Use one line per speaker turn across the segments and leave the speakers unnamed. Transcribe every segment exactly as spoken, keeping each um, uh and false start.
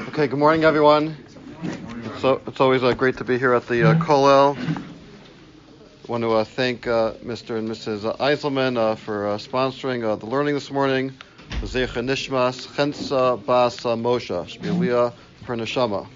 Okay, good morning, everyone. It's, so, it's always uh, great to be here at the uh, Kollel. I want to uh, thank uh, Mister and Missus Eiselman uh, for uh, sponsoring uh, the learning this morning. Zecha Nishmas Chensa Bas Moshe Shmilia per Neshama.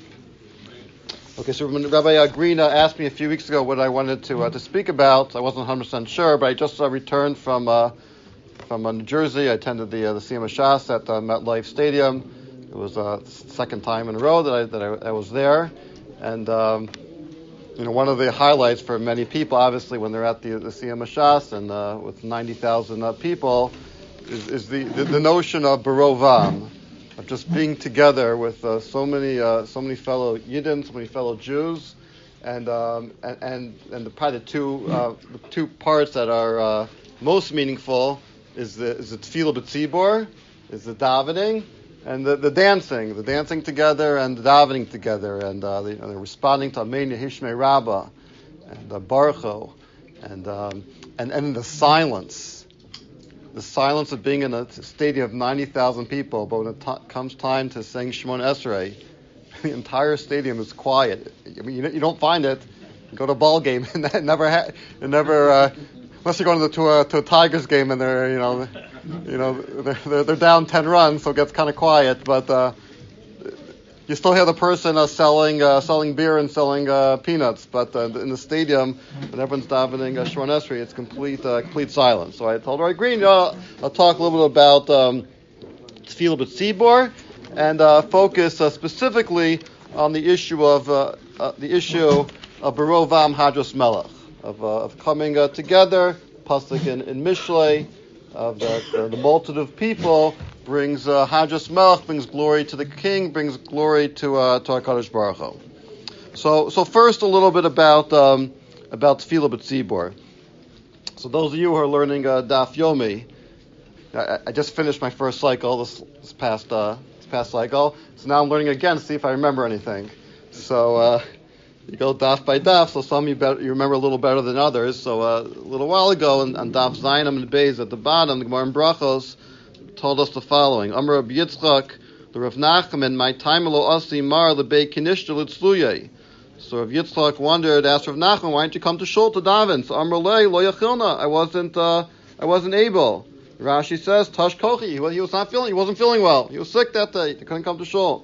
Okay, so when Rabbi uh, Green uh, asked me a few weeks ago what I wanted to uh, to speak about, I wasn't one hundred percent sure, but I just uh, returned from uh, from uh, New Jersey. I attended the uh, the Siyum Shas at uh, MetLife Stadium. It was uh, the second time in a row that I that I, I was there, and um, you know, one of the highlights for many people, obviously, when they're at the the Siyum Shas and uh, with ninety thousand uh, people, is, is the, the the notion of Barovam, of just being together with uh, so many uh, so many fellow Yidden, so many fellow Jews, and um, and and, and the probably the two uh, the two parts that are uh, most meaningful is the is the Tefillah B'Tzibor, is the davening. And the, the dancing, the dancing together and the davening together, and uh, the, you know, they're responding to Amen Yehishmei Rabbah and uh, Baruch Hu, and um, and and the silence, the silence of being in a stadium of ninety thousand people, but when it t- comes time to sing Shemon Esrei, the entire stadium is quiet. I mean, you, you don't find it. You go to a ball game and that never, ha- it never, uh, unless you're going to, to a to a Tigers game and they're you know. You know, they're, they're down ten runs, so it gets kind of quiet. But uh, you still hear the person uh, selling uh, selling beer and selling uh, peanuts. But uh, in the stadium, when everyone's davening uh, Shemon Esrei, it's complete uh, complete silence. So I told Roy Green, you know, I'll talk a little bit about um, Tefillah B'Tzibor and uh, focus uh, specifically on the issue of uh, uh, the issue of Barovam Hadros Melech, of uh, of coming uh, together, pasuk in, in Mishlei. Of the, the, the multitude of people brings uh, Hadros Melech, brings glory to the king, brings glory to uh, to HaKadosh Baruch Hu. So, so first a little bit about um, about Tefillah B'Tzibor. So those of you who are learning uh, Daf Yomi, I, I just finished my first cycle this, this past uh, this past cycle, so now I'm learning again to see if I remember anything. So. Uh, You go daf by daf, so some you, better, you remember a little better than others. So uh, a little while ago, on, on daf Zainam and Beis at the bottom, the Gemara in Brachos told us the following: Amar Rabbi Yitzchak, the Rav Nachman, my time lo asi mar lebei kinishta litzluyei. So Rav Yitzchak wondered, asked Rav Nachman, why didn't you come to shul to daven? So Amar lei lo yachilna, I wasn't, uh, I wasn't able. Rashi says, Tash kochi, he was, he was not feeling, he wasn't feeling well. He was sick that day. He couldn't come to shul.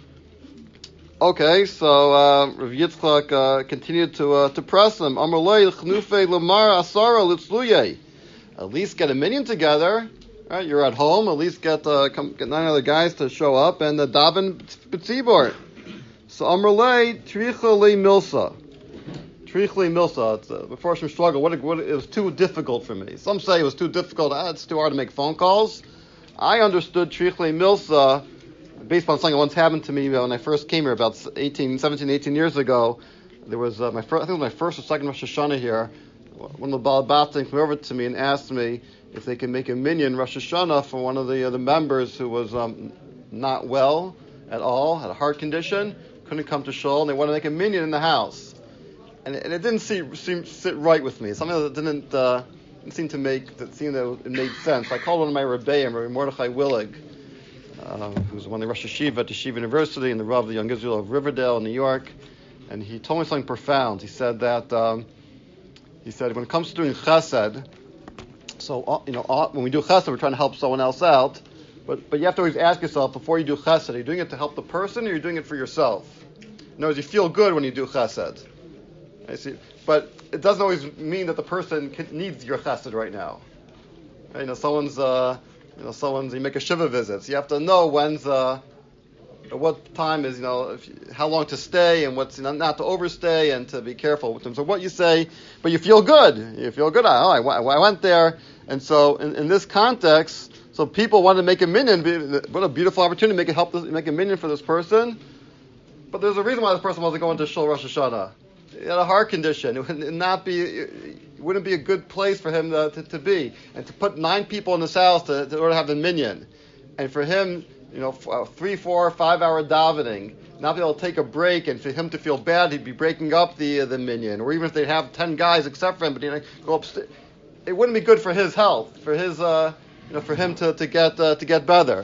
Okay, so uh, Rav Yitzchak uh, continued to uh, to press him. Amar lei l'chnufei l'mar asara litzluyei. At least get a minion together. Right, you're at home. At least get uh, come, get nine other guys to show up and uh, daven b'tzibor. So Amar lei tricha le milsa. Tricha le milsa. It's uh, before some struggle. What, what it was too difficult for me. Some say it was too difficult. Ah, it's too hard to make phone calls. I understood tricha le milsa based on something that once happened to me when I first came here about eighteen, seventeen, eighteen years ago. There was uh, my first, I think it was my first or second Rosh Hashanah here. One of the Baal Batim came over to me and asked me if they could make a minyan Rosh Hashanah for one of the uh, the members who was um, not well at all, had a heart condition, couldn't come to shul, and they wanted to make a minyan in the house. And it, and it didn't seem, seem sit right with me. Something that didn't, uh, didn't seem to make that seemed that it made sense. I called one of my rebbeim, Rabbi Mordechai Willig, Uh, who was one of the Rosh Hashiva at Yeshiva University and the Rav of the Young Israel of Riverdale in New York, and he told me something profound. He said that um, he said when it comes to doing Chesed, so uh, you know uh, when we do Chesed, we're trying to help someone else out, but but you have to always ask yourself before you do Chesed: are you doing it to help the person, or are you doing it for yourself? In other words, you feel good when you do Chesed. I see, but it doesn't always mean that the person can, needs your Chesed right now. Right? You know, someone's. Uh, You know, someone's, you make a shiva visit. So you have to know when's, uh, what time is, you know, if you, how long to stay and what's, you know, not to overstay and to be careful with them. So what you say, but you feel good. You feel good. Oh, I, I went there. And so in, in this context, so people wanted to make a minyan. What a beautiful opportunity to make, it help this, make a minyan for this person. But there's a reason why this person wasn't going to Shul Rosh Hashanah. He had a heart condition. It would not be, it wouldn't be a good place for him to, to, to be. And to put nine people in this house to, to order to have the minyan. And for him, you know, three, four, five hour davening, not be able to take a break, and for him to feel bad, he'd be breaking up the uh, the minyan. Or even if they have ten guys except for him, but you know, go upstairs. It wouldn't be good for his health, for his, uh, you know, for him to, to get uh, to get better.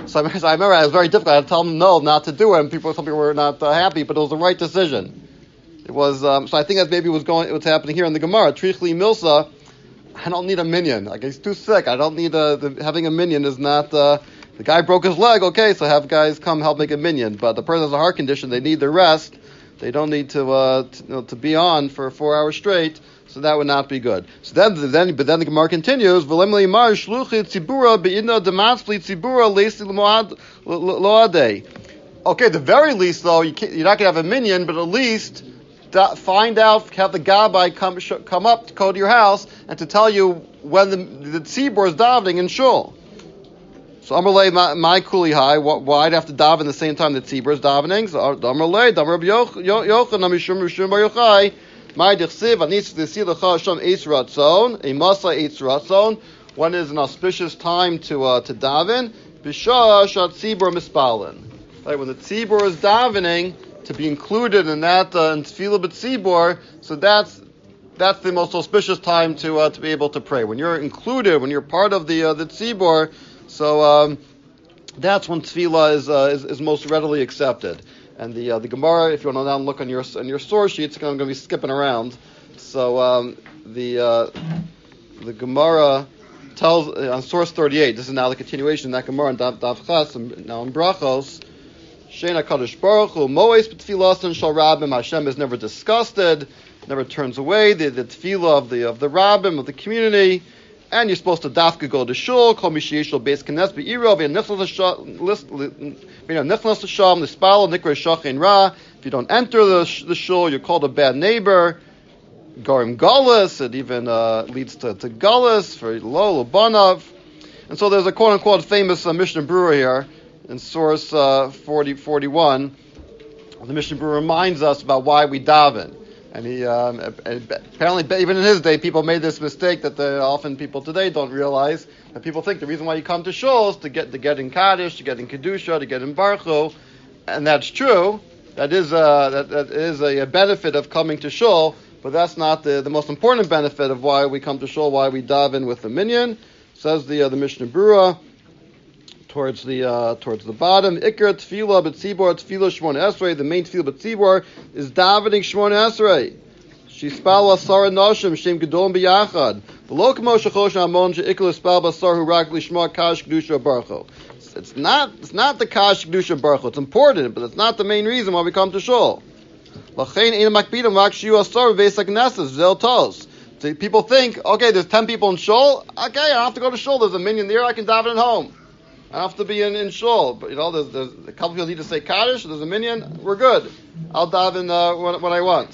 So I, so I remember it was very difficult. I had to tell them no, not to do it, and people, some people were not uh, happy, but it was the right decision. It was, um, so I think that maybe was going, what's happening here in the Gemara. Trichli Milsa, I don't need a minion. Like, he's too sick. I don't need a, the, having a minion is not, uh, the guy broke his leg, okay, so have guys come help make a minion. But the person has a heart condition, they need the rest. They don't need to, uh, to, you know, to be on for four hours straight, so that would not be good. So then, then but then the Gemara continues, V'lemli mar shluchi tzibura be'inna dematzli tzibura leisi loadei. Okay, at the very least, though, you can't, you're not going to have a minion, but at least da, find out, have the Gabbai come sh- come up to go to your house and to tell you when the, the tzibur is davening in shul. So Amarlei my kuli high. Why'd have to daven the same time that tzibur is davening? So Amarlei Damar Yochanan Mishum Mishum Bar Yochai. My dichsiv anis v'silacha Hashem eitz ratzon a masa eitz ratzon. When is an auspicious time to uh, to daven? B'shah shat tzibur mispalin. Right, when the tzibur is davening, to be included in that uh, in tefillah b'tzibur. So that's that's the most auspicious time to uh, to be able to pray. When you're included, when you're part of the uh, the tzibur. So um, that's when tefillah is, uh, is is most readily accepted. And the uh, the Gemara, if you want to now look on your on your source sheets, I'm going to be skipping around. So um, the uh, the Gemara tells uh, on source thirty-eight. This is now the continuation of that Gemara in Dav Dav Chas, now in Brachos. Shein HaKadosh Baruch Hu Moes b'tfilasan shal Rabbim. Hashem is never disgusted, never turns away the, the tefillah of the of the Rabbim of the community. And you're supposed to dafka go to shul, kol mishiyeshul beis knes be'iro, v'yanichnas l'sham, l'spalo, nikra shachin ra. If you don't enter the, the shul, you're called a bad neighbor. Garim galus, it even uh, leads to, to galus for lo l'banav. And so there's a quote-unquote famous uh, Mishnah Berurah here in source uh, forty forty-one. The Mishnah Berurah reminds us about why we daven. And he um, apparently, even in his day, people made this mistake that the, often people today don't realize. That people think the reason why you come to shul is to get to get in kaddish, to get in kedusha, to get in baruch, and that's true. That is a, that, that is a, a benefit of coming to shul, but that's not the, the most important benefit of why we come to shul, why we daven with the minyan. Says the uh, the Mishnah Berurah towards the uh, towards the bottom. Ikar tefillah b'tzibor tefillah shmona esrei. The main tefillah b'tzibor is davening shmona esrei. Shispal asar nashim shem gedol b'yachad. V'lo kamo shechosh amon sheikol ispal basar hu rak lishma kash kedusha baruch. It's not it's not the kash kedusha baruch. It's important, but it's not the main reason why we come to shul. L'chein ein makbidim rak shiu asar v'veis haknesses zel tos. People think, okay, there's ten people in shul. Okay, I don't have to go to shul. There's a minyan there. I can daven at home. I have to be in, in shul, but you know, there's, there's a couple people need to say kaddish. There's a minyan. We're good. I'll daven uh, when, when I want.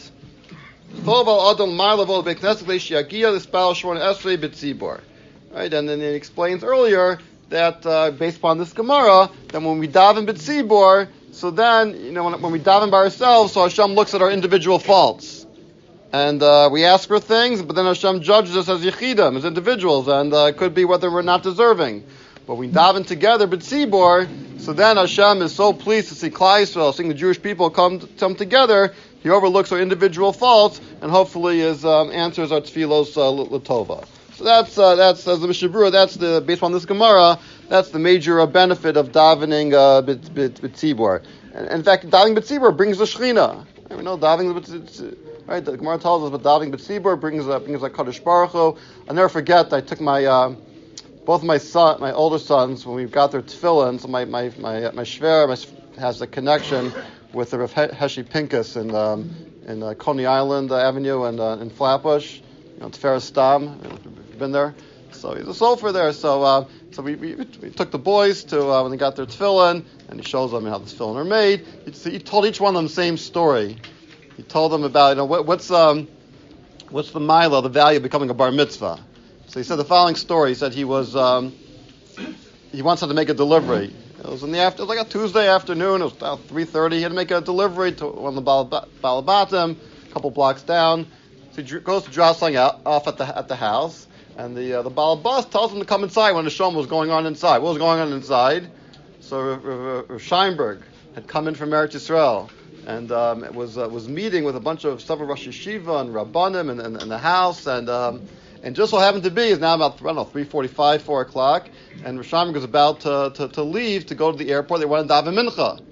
Right, and then he explains earlier that uh, based upon this Gemara, that when we daven b'tzibor, so then you know when, when we daven by ourselves, so Hashem looks at our individual faults, and uh, we ask for things, but then Hashem judges us as yechidim, as individuals, and uh, it could be whether we're not deserving. But we daven together, but tzibor, so then Hashem is so pleased to see Klal Yisrael, seeing the Jewish people come come together. He overlooks our individual faults and hopefully is um, answers our tefillos uh, l'tova. So that's uh, that's as the Mishnah Berurah. That's the based on this Gemara. That's the major uh, benefit of davening uh, bit bit tzibor. And in fact, davening bit tzibor brings the Shechina. We know davening bit right. The Gemara tells us, but davening bit tzibor brings uh, brings a Kadosh Baruch Hu. I'll never forget. I took my uh, both my son, my older sons, when we got their tefillin. So my my my my shver my, has a connection with the Rav Heshi Pinkus in um, in uh, Coney Island uh, Avenue and uh, in Flatbush, you know, Tiferes Stam. You've been there, so he's a sofer there. So uh, so we, we we took the boys to uh, when they got their tefillin, and he shows them how the tefillin are made. He, he told each one of them the same story. He told them about you know what, what's um what's the mila, the value of becoming a bar mitzvah. So he said the following story. He said he was um, he once had to make a delivery. It was in the after, it was like a Tuesday afternoon. It was about three thirty. He had to make a delivery to one of the Balabatim, a couple blocks down. So he goes to drop something out, off at the at the house, and the uh, the Balabas tells him to come inside when the Shom was going on inside. What was going on inside? So Rav Scheinberg had come in from Eretz Yisrael and um, it was uh, was meeting with a bunch of several Rosh Yeshiva and Rabbanim in, in, in the house, and um, And just so happened to be is now about I don't know three forty-five, four o'clock, and Rosh Hashanah was about to, to, to leave to go to the airport. They wanted to daven mincha.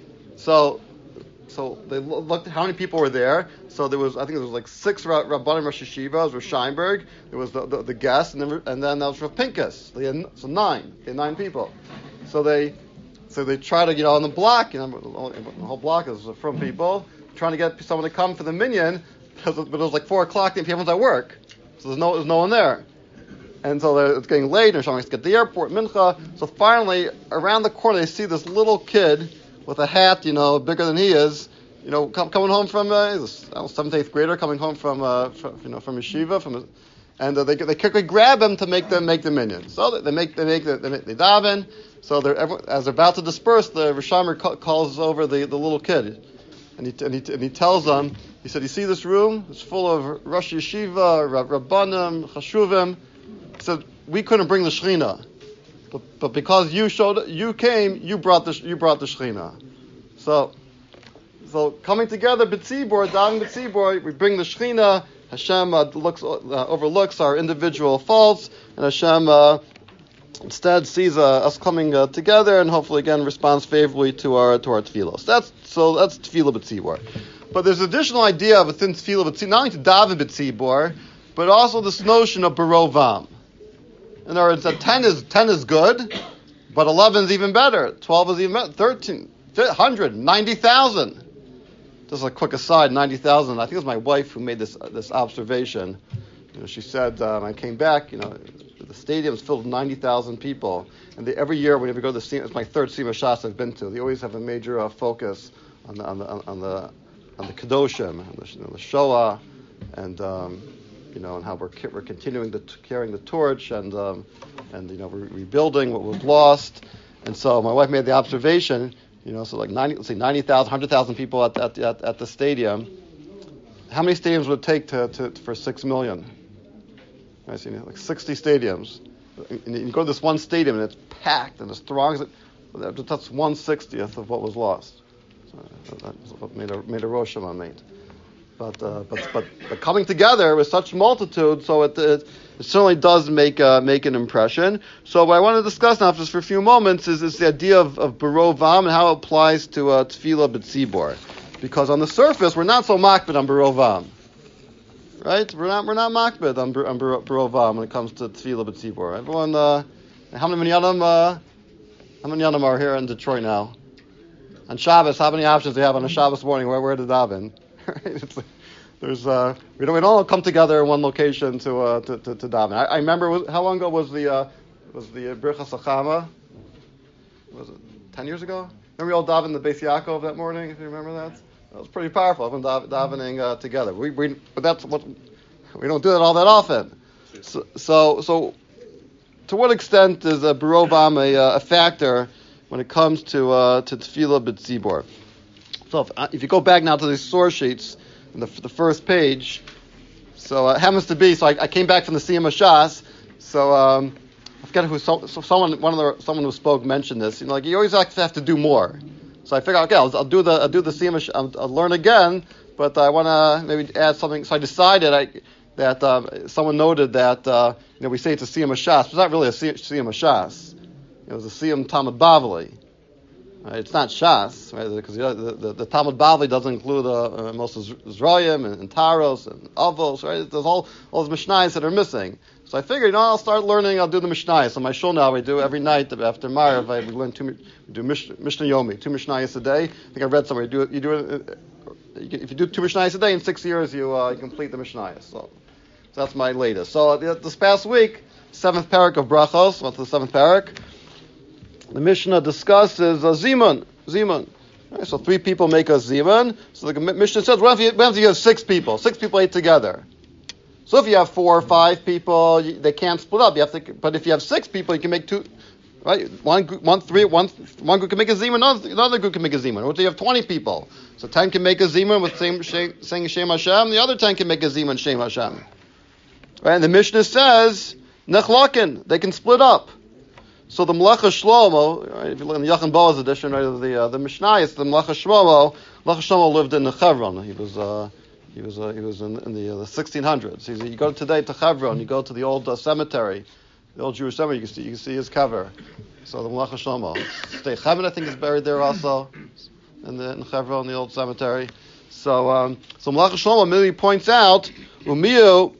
So so they looked at how many people were there. So there was I think there was like six Rabbanim Rosh Yeshiva. There was Scheinberg. There was the, the, the guest, and then and then there was Rav Pinkus. They had, so nine. They had nine people. So they so they try to you know on the block. You know the whole block is from people trying to get someone to come for the minyan. But it was like four o'clock, and everyone's at work, so there's no there's no one there, and so it's getting late. And Hashem has to get to the airport, mincha. So finally, around the corner, they see this little kid with a hat, you know, bigger than he is, you know, com- coming home from uh, this seventh, eighth grader coming home from, uh, from you know from yeshiva, from, and uh, they they quickly grab him to make them make the minyan. So they, they make they make the, they, make, they daven. So they're everyone, as they're about to disperse, the Rishomer ca- calls over the, the little kid, and he and he and he tells them. He said, "You see this room? It's full of Rosh Yeshiva, Rabbanim, Chashuvim." He said, "We couldn't bring the Shechina, but, but because you showed, you came, you brought the you brought the Shechina." So, so coming together, B'tzibor, davening B'tzibor, we bring the Shechina. Hashem uh, looks uh, overlooks our individual faults, and Hashem uh, instead sees uh, us coming uh, together, and hopefully again responds favorably to our to our tefillos. That's so that's tefillah B'tzibor. But there's an additional idea within tefillah b'tzibor, not only to daven b'tzibor, but also this notion of barovam. In other words, that ten is ten is good, but eleven is even better. Twelve is even better. Thirteen, hundred, ninety thousand. Just a quick aside, ninety thousand. I think it was my wife who made this uh, this observation. You know, she said uh, when I came back, you know, the stadium is filled with ninety thousand people, and they, every year whenever we go to the stadium, it's my third Sima Shas I've been to. They always have a major uh, focus on the on the on the on the Kedoshim, on the, you know, the Shoah, and um, you know, and how we're we're continuing to t- carrying the torch, and um, and you know, we're rebuilding what was lost. And so my wife made the observation, you know, so like ninety, let's say ninety thousand, one hundred thousand people at at, at at the stadium. How many stadiums would it take to, to for six million? I see, you know, like sixty stadiums. And you go to this one stadium and it's packed and it's throngs. That's one sixtieth of what was lost. That's what made a made a Rosh Hashanah made. But, uh, but but but coming together with such multitude, so it, it, it certainly does make uh, make an impression. So what I want to discuss now, just for a few moments, is, is the idea of, of Barovam and how it applies to uh, Tefillah B'tzibor. Because on the surface, we're not so makbid on Barovam, right? We're not we're not makbid on, on Barovam when it comes to Tefillah B'tzibor. Everyone, uh, how many yanim uh, how many yanim are here in Detroit now? On Shabbos, how many options do you have on a Shabbos morning? Where where to daven? It's, there's uh, we don't we don't all come together in one location to uh, to, to to daven. I, I remember how long ago was the uh, was the Birchas Hachama? Was it ten years ago? Remember we all davened the Beis Yaakov that morning? If you remember that, that was pretty powerful. Everyone dav- davening uh, together. We we but that's what we don't do that all that often. So so, so to what extent is a Barovam a, a factor when it comes to uh, to Tefillah B'tzibor? So if, uh, if you go back now to these source sheets, in the, the first page, so uh, it happens to be, so I, I came back from the Siyam Shas, so um, I forget who, so, so someone, one of the, someone who spoke mentioned this, you know, like you always have to, have to do more. So I figured, okay, I'll, I'll do the, I'll do the Siyam Shas, I'll, I'll learn again, but I want to maybe add something, so I decided I, that uh, someone noted that, uh, you know, we say it's a Siyam Shas, but it's not really a Siyam Shas. It was a Siyam Talmud Bavli. Right, it's not Shas, right? Because the, the, the Talmud Bavli doesn't include uh, uh, most of Zrayim and, and Taros and Avos, right? There's all all those Mishnayos that are missing. So I figured, you know, I'll start learning. I'll do the Mishnayos. So my shul now, we do every night after Marav. I we learn two, we do Mishnah, Mishnah Yomi, two Mishnayos a day. I think I read somewhere. You do it. You do it. You can, if you do two Mishnayos a day in six years, you uh, you complete the Mishnayos. So, so that's my latest. So uh, this past week, seventh parak of Brachos. What's the seventh parak? The Mishnah discusses a zimun. Zimun. Right, so three people make a zimun. So the Mishnah says, what if, you, what if you have six people? Six people ate together. So if you have four or five people, you, they can't split up. You have to. But if you have six people, you can make two. Right? One, one, three, one, one group can make a zimun. Another, another group can make a zimun. What if you have twenty people? So ten can make a zimun with same, saying Shem Hashem. The other ten can make a zimun Shem Hashem. Right? And the Mishnah says nechlakin. They can split up. So the Melecha Shlomo, right, if you look in the Yachin Boaz edition, right, of the uh, the Mishnah, it's the Melecha Shlomo. Melecha Shlomo lived in Hebron. He was uh, He was uh, he was in, in the uh, the sixteen hundreds. He's, you go today to Hebron, you go to the old uh, cemetery, the old Jewish cemetery. You can see you can see his cover. So the Malach Shlomo, Stei Chaim, I think, is buried there also in the in Hebron, the old cemetery. So um, so Malach Shlomo immediately points out, Umiyu.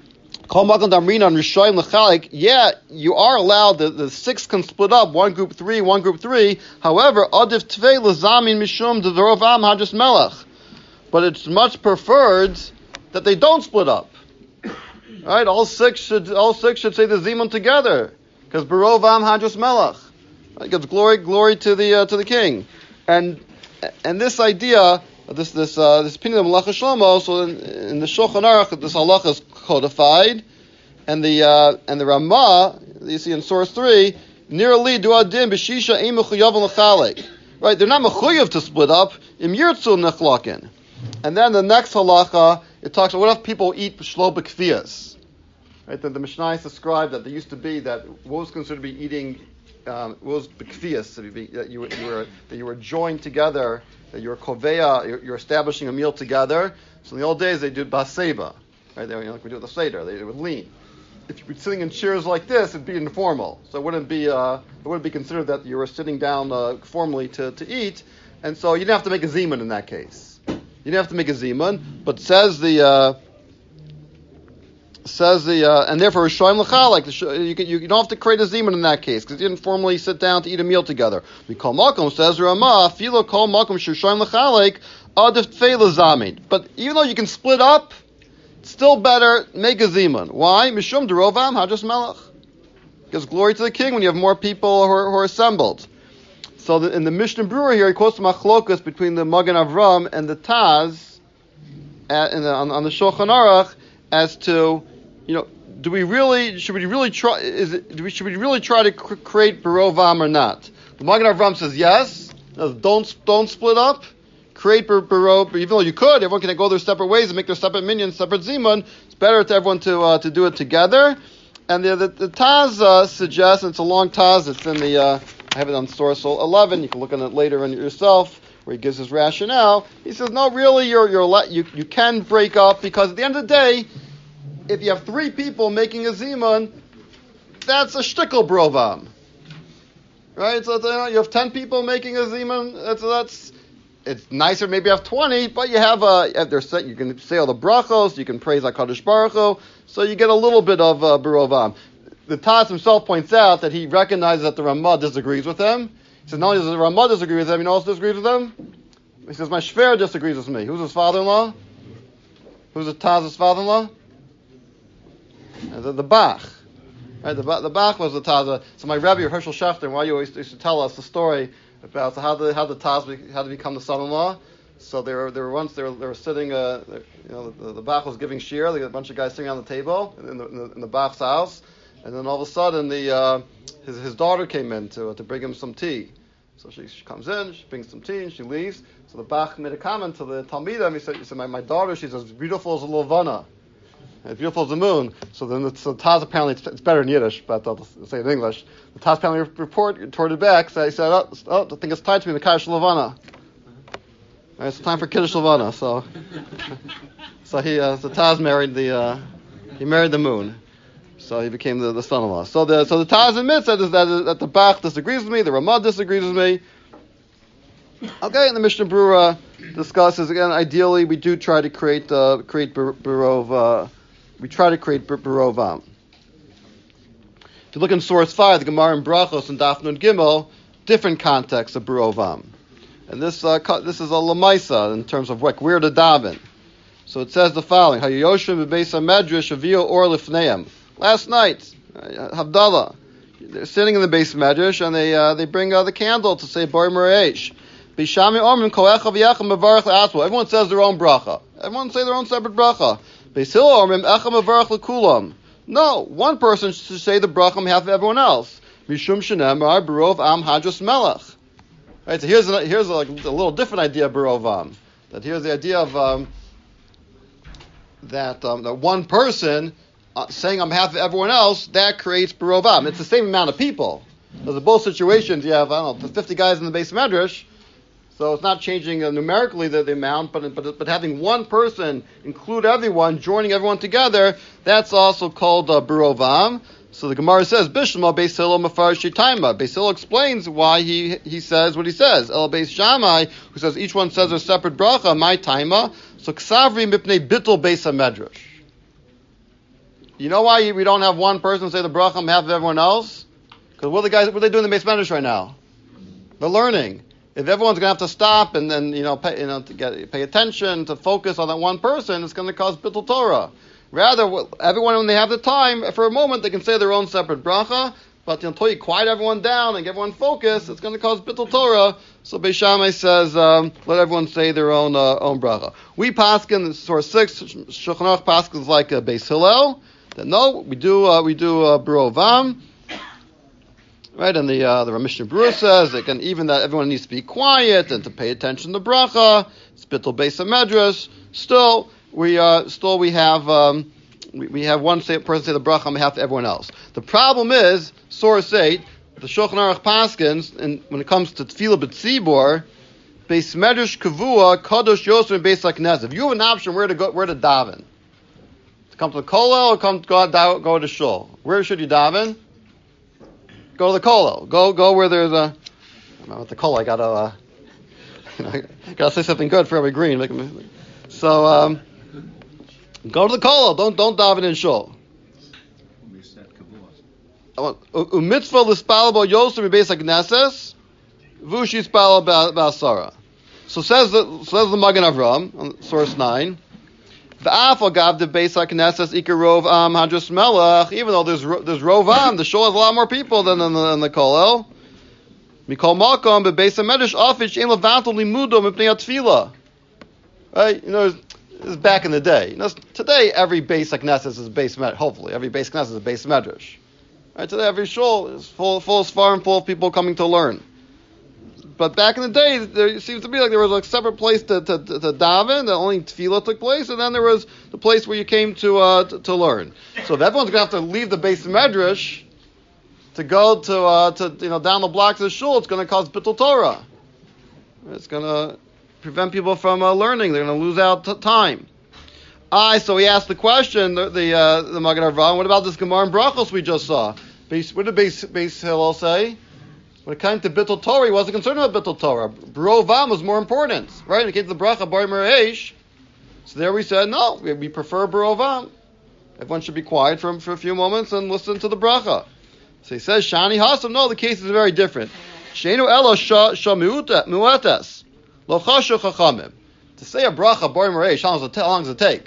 Yeah, you are allowed, the, the six can split up, one group three, one group three. However, Adif Tvei Lazamin Mishum Devarovam Hadas Melech. But it's much preferred that they don't split up. Right? All six should all six should say the Zimun together. Because Barovam Hadas Melech. It gives glory glory to the uh, to the king. And and this idea, this this uh, this opinion of Malach Shlomo, so in, in the Shulchan Aruch, this halacha is codified, and the uh, and the Ramah you see in source three, nearly duadim b'shisha ein mechuyav l'chalek. Right, they're not mechuyav to split up. Im yirtzu nechlakin. And then the next halacha, it talks about what if people eat shlo b'kfiyas. Right, the, the Mishnah described that there used to be that what was considered to be eating, um, what was b'kfiyas, that you, you were that you were joined together. That you're koveya, you're, you're establishing a meal together. So in the old days they did baseba, right? They, you know, like we do with the seder, they, they would lean. If you were sitting in chairs like this, it'd be informal. So it wouldn't be, uh, it wouldn't be considered that you were sitting down uh, formally to, to eat. And so you didn't have to make a zimun in that case. You didn't have to make a zimun, but says the uh, says the uh, and therefore Rishayim l'chalek, you can you don't have to create a zimun in that case because you didn't formally sit down to eat a meal together. We call makom, says Ramah, filo kol makom shirshayim l'chalek adif tfei l'zamin. But even though you can split up, it's still better make a zimun. Why? Mishum derovam hadas melech. Gives glory to the king when you have more people who are, who are assembled. So the, in the Mishnah Brewer here, he quotes the machlokas between the Magen Avram and the Taz at, in the, on, on the Shulchan Aruch as to, you know, do we really should we really try? Is it do we should we really try to cr- create Barovam or not? The Magen Avram says yes. Don't don't split up. Create Baro, even though you could, everyone can go their separate ways and make their separate minions, separate zimun. It's better to everyone to uh, to do it together. And the the, the Taz uh, suggests, and it's a long Taz. It's in the uh, I have it on source eleven. You can look on it later on yourself, where he gives his rationale. He says, no, really, you're you're you you can break up because at the end of the day, if you have three people making a zimun, that's a shtickle brovam, right? So you, know, you have ten people making a zimun. That's that's it's nicer. Maybe you have twenty, but you have a they're set. You can say all the brachos. You can praise HaKadosh Baruch Hu, so you get a little bit of uh, brovam. The Taz himself points out that he recognizes that the Ramah disagrees with him. He says, not only does the Ramah disagree with him, you know who else disagrees with him? He says, my Shver disagrees with me. Who's his father-in-law? Who's the Taz's father-in-law? The, the Bach. Right, the, the Bach was the Taz. So my Rebbe, Herschel Schefter, why you always used to tell us the story about how the how the Taz be, how to become the son-in-law. So they were, they were once, they were, they were sitting, uh, you know, the, the Bach was giving shir, they got a bunch of guys sitting on the table in the, in the, in the Bach's house. And then all of a sudden, the uh, his his daughter came in to uh, to bring him some tea. So she, she comes in, she brings some tea, and she leaves. So the Bach made a comment to the Talmidim. He said, he said my, my daughter, she's as beautiful as a Levana, as beautiful as the moon. So then the so Taz apparently, it's, it's better in Yiddish, but I'll say it in English. The Taz apparently report, retorted back, so he said, oh, oh, I think it's time to be Mekadosh Levana. Right, it's time for Kiddush Levana. So so he, uh, so Taz married the, uh, he married the moon. So he became the, the son-in-law. So the so the Taz admits that, is that, that the Bach disagrees with me, the Ramah disagrees with me. Okay, and the Mishnah Berurah discusses again. Ideally, we do try to create uh, create Barov. Uh, we try to create Barovam. If you look in source five, the Gemara in Brachos and Daf Nun Gimel, different context of Barovam, and this uh, this is a lamaisa in terms of like where to daven. So it says the following: Hayoshim bebeis hamedrash avio or lifneim. Last night, uh, Havdalah, they're sitting in the base medrash and they uh, they bring uh, the candle to say Bar Marayish. Bishami Omrim Koecha V'Yachem Mevarach L'Atzmo. Everyone says their own bracha. Everyone say their own separate bracha. Beis Hillel Omrim Echa Mevarach L'Kulam. No, one person should say the bracha on behalf of everyone else. Mishum Shenemar Barov Am Hadas Melech. Right. So here's a, here's a, like, a little different idea of Barovam. That here's the idea of um, that um, that one person. Uh, saying on behalf of everyone else, that creates Barovam. It's the same amount of people. So in both situations, you have, I don't know, fifty guys in the base medrash. So it's not changing uh, numerically the, the amount, but, but but having one person include everyone, joining everyone together, that's also called uh, Berovam. So the Gemara says, Bishma Beis Hillel Mefarish Taima. Beis Hillel explains why he he says what he says. El Beis Shammai, who says each one says a separate bracha, my Taima. So Ksavri Mipnei Bittul Beis HaMedrash. You know why we don't have one person say the bracha on behalf of everyone else? Because what are the guys, what are they doing in the Beis Medrash right now? They're learning. If everyone's going to have to stop and then, you know, pay, you know, to get, pay attention, to focus on that one person, it's going to cause Bittul Torah. Rather, everyone, when they have the time, for a moment, they can say their own separate bracha, but until you quiet everyone down and get everyone focused, it's going to cause Bittul Torah. So Beis Shammai says, um, let everyone say their own uh, own bracha. We paskin, this is source six, Shulchan Aruch paskins like uh, Beis Hillel, that no, we do uh, we do uh, Berovam. Right, and the uh, the Mishnah Berurah says it can, even that everyone needs to be quiet and to pay attention to bracha. Spittle Beis HaMedrash. Still, we uh, still we have um, we, we have one say, person say the bracha on behalf of everyone else. The problem is source eight, the Shulchan Aruch paskins, and when it comes to Tefillah B'tzibor, Beis Medrash Kavua Kadosh Yosef and Beis HaKnesset. If you have an option where to go, where to daven, to come to the kollel or come go go to shul, where should you daven? Go to the kollel. Go, go where there's a. I'm at the kollel. I gotta, uh, you know, I gotta say something good for every green. Make them, so, um, go to the kollel. Don't, don't daven in shul. Umitzvah l'spal bo Yosef beis HaKnesses, v'ushi spal ba'asara. So says the says the Magen Avram on source nine. V'af agav the beis HaKnesses ikar rov am hadras melech. Even though there's there's rov am, the shul has a lot more people than in the, in the kollel. Mikol makom bebeis HaMedrash afish ein levatul limudo mipnei atfila. Right, you know, this is back in the day. You know, today every beis HaKnesses is a beis medrash. Hopefully, every beis HaKnesses is a beis medrash. Right, today every shul is full, full as far and full of people coming to learn. But back in the day, there seems to be like there was a separate place to, to, to, to daven, that only tefillah took place, and then there was the place where you came to uh, to, to learn. So if everyone's going to have to leave the beis medrash to go to uh, to you know down the blocks of the shul, it's going to cause Bittul Torah. It's going to prevent people from uh, learning. They're going to lose out t- time. I so he asked the question, the the, uh, the Magen Avram, what about this Gemara and Brachos we just saw? What did Beis, Beis Hillel say? When it came to Bittul Torah, he wasn't concerned about Bittul Torah. Berovam was more important, right? When it came to the bracha Bar Mereish, so there we said, no, we, we prefer Berovam. Everyone should be quiet for, for a few moments and listen to the bracha. So he says, Shani Hasam, no, the case is very different. Sheinu elo sha mu'etes, lo chashu chachamim. To say a bracha Bar Mereish, how long does it take?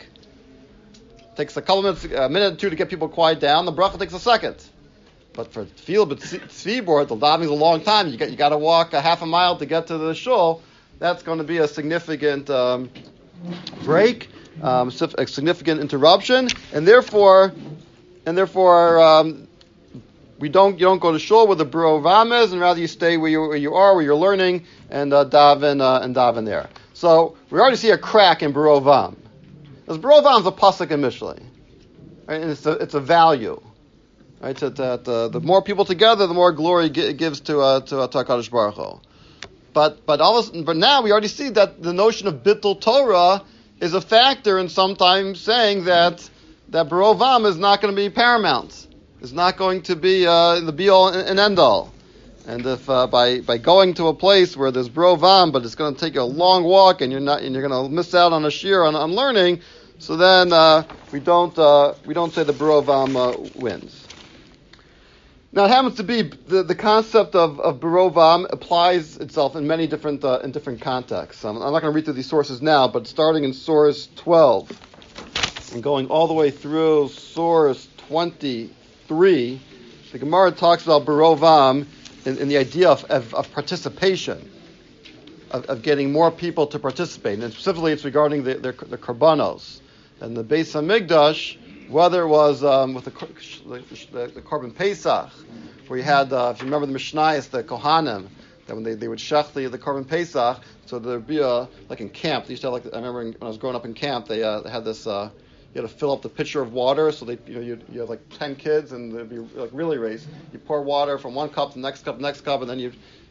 It takes a couple minutes, a minute or two to get people quiet down. The bracha takes a second. But for tefillah b'tzibor, the davening is a long time. You got you got to walk a half a mile to get to the shul. That's going to be a significant um, break, um, a significant interruption, and therefore, and therefore, um, we don't you don't go to shul where the Berovam is, and rather you stay where you where you are, where you're learning, and uh, daven uh, and daven there. So we already see a crack in Berovam. Because Berovam is a pasuk in Mishlei, right? And it's a it's a value. Right, so that uh, the more people together, the more glory it gives to uh, to uh, HaKadosh Baruch Hu. But but all of, but now we already see that the notion of Bittul Torah is a factor in sometimes saying that that Berovam is not going to be paramount. It's not going to be uh, the be all and end all. And if uh, by by going to a place where there's Berovam, but it's going to take you a long walk, and you're not and you're going to miss out on a shir on, on learning, so then uh, we don't uh, we don't say the Berovam uh, wins. Now, it happens to be the, the concept of, of Berovam applies itself in many different uh, in different contexts. Um, I'm not going to read through these sources now, but starting in source twelve and going all the way through source twenty-three, the Gemara talks about Berovam in, in the idea of, of, of participation, of, of getting more people to participate, and specifically it's regarding the, the, the Karbanos and the Beis Hamikdash. Whether it was um, with the, the, the Korban Pesach, where you had, uh, if you remember the Mishnayos, the Kohanim, that when they, they would shech the, the Korban Pesach, so there'd be a, like in camp, they used to have, like, I remember when I was growing up in camp, they, uh, they had this, uh, you had to fill up the pitcher of water, so they, you know, you you have like ten kids, and there'd be like relay race. You pour water from one cup to the next cup, next cup, and then you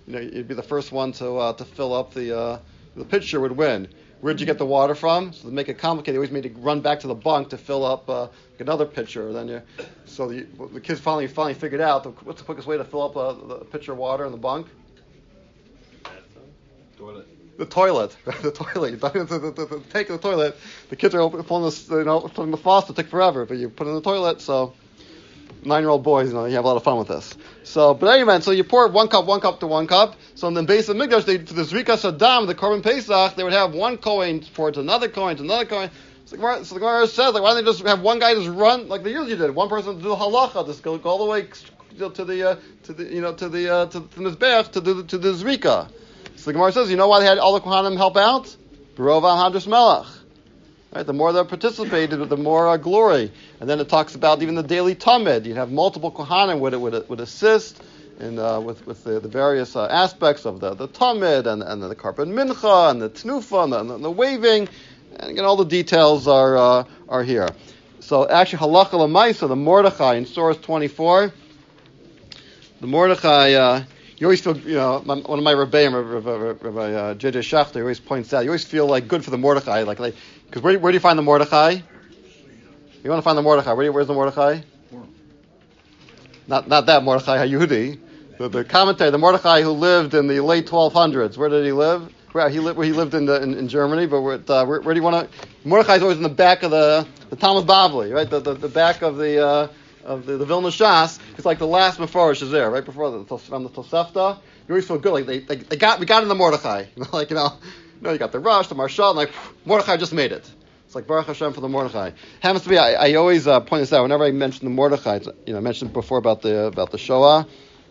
you know, you'd be the first one to uh, to fill up the uh, the pitcher would win. Where'd you get the water from? So to make it complicated, they always made you run back to the bunk to fill up uh, another pitcher. Then you, so the, the kids finally finally figured out the, what's the quickest way to fill up a, the pitcher of water in the bunk?
Toilet.
The toilet, the toilet. You the, the, the, the, take the toilet. The kids are open, pulling the you know pulling the faucet. It took forever, but you put it in the toilet. So nine-year-old boys, you know, you have a lot of fun with this. So, but anyway, so you pour one cup, one cup to one cup. So in the base of Mikdash, they, to the Zrika Saddam, the Korban Pesach, they would have one coin pour to another coin to another coin. So the Gemara, so the Gemara says, like, why don't they just have one guy just run like they usually did? One person to do halacha, just go, go all the way to the uh, to the you know to the uh, to, to the Mizbeach, to the to the Zrika. So the Gemara says, you know why they had all the Kohanim help out? Barovam Hadras Melech. Right, the more they participated, the more uh, glory. And then it talks about even the daily Tamid. You'd have multiple Kohanim would would would assist in uh, with with the, the various uh, aspects of the the Tamid and and the Karban Mincha and the Tnufa and the, and the waving, and again all the details are uh, are here. So actually Halacha L'Maisa, the Mordechai in Source twenty-four, the Mordechai. Uh, You always feel, you know, my, one of my Rebbeim, Rabbi, Rabbi uh, J J Schachter, always points out, you always feel like good for the Mordechai, like, like, because where, where do you find the Mordechai? You want to find the Mordechai? Where do you, where's the Mordechai? Not, not that Mordechai HaYehudi. The, the commentary, the Mordechai who lived in the late twelve hundreds. Where did he live? Where he lived? Where he lived in the, in, in Germany. But where, uh, where, where do you want to? Mordechai is always in the back of the the Talmud Bavli, right? The, the the back of the. Uh, Of the, the Vilna Shas, it's like the last Mefarish is there, right before the from the Tosefta. You always feel good, like they, they, they got we got in the Mordechai, you know, like you know, you know, you got the Rush, the Marshal, and like Mordechai just made it. It's like Baruch Hashem for the Mordechai. Happens to be, I, I always uh, point this out whenever I mention the Mordechai. You know, I mentioned before about the about the Shoah.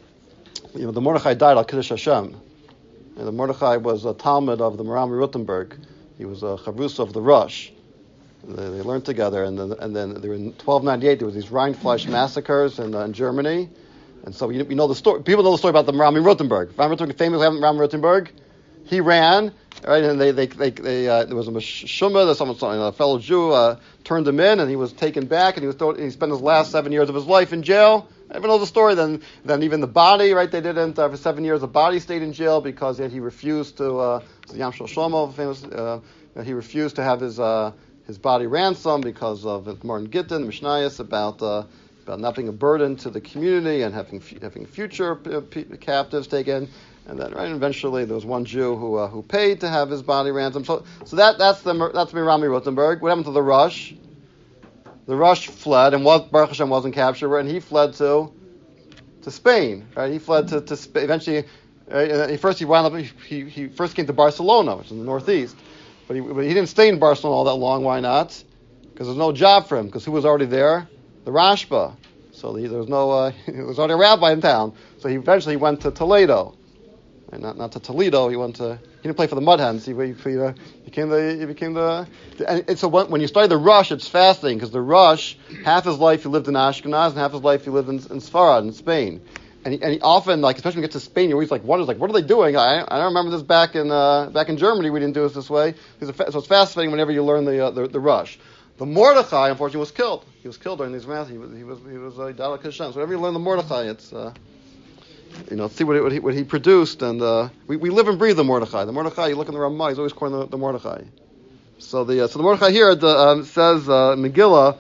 You know, the Mordechai died al Kiddush Hashem, and the Mordechai was a Talmud of the Merami Rutenberg. He was a Chavrusa of the Rush. They, they learned together, and then, and then there in twelve ninety-eight there was these Rheinfleisch massacres in, uh, in Germany, and so you, you know the story. People know the story about the Rami Rutenberg. Rami Rutenberg, famous Rami Rutenberg, he ran right, and they they they, they uh, there was a meshuma, that someone, a fellow Jew uh, turned him in, and he was taken back, and he was thrown, he spent his last seven years of his life in jail. Everyone knows the story. Then then even the body, right? They didn't uh, for seven years. The body stayed in jail because he, he refused to. Uh, Yam Shel Shlomo, famous. Uh, he refused to have his. Uh, his body ransomed because of Martin Gittin, Mishnayos, about uh, about not being a burden to the community and having having future uh, p- captives taken, and then right eventually there was one Jew who uh, who paid to have his body ransomed. So so that that's the that's Rami Rutenberg. What happened to the Rush? The Rush fled, and was Baruch Hashem wasn't captured, and he fled to to Spain. Right, he fled to to Spain. Eventually, uh, first he wound up. He he first came to Barcelona, which is in the northeast. But he, but he didn't stay in Barcelona all that long. Why not? Because there's no job for him. Because who was already there? The Rashba. So he, there was no. Uh, there was already a rabbi in town. So he eventually went to Toledo, and not not to Toledo. He went to. He didn't play for the Mud Hens. He, he, he uh, became the. He became the. And, and so when, when you study the Rush, it's fascinating because the Rush, half his life he lived in Ashkenaz, and half his life he lived in, in Sfarad, in Spain. And he, and he often, like, especially when you get to Spain, you always like wonders, like, what are they doing? I I don't remember this back in uh, back in Germany. We didn't do this this way. So it's fascinating whenever you learn the uh, the, the Rush. The Mordechai, unfortunately, was killed. He was killed during these mass. He was he was he was uh, Dalek Hashem. So whenever you learn the Mordechai, it's uh, you know see what, it, what he what he produced, and uh, we we live and breathe the Mordechai. The Mordechai, you look in the Ramah, he's always calling the, the Mordechai. So the uh, so the Mordechai here the, um, says uh, Megillah.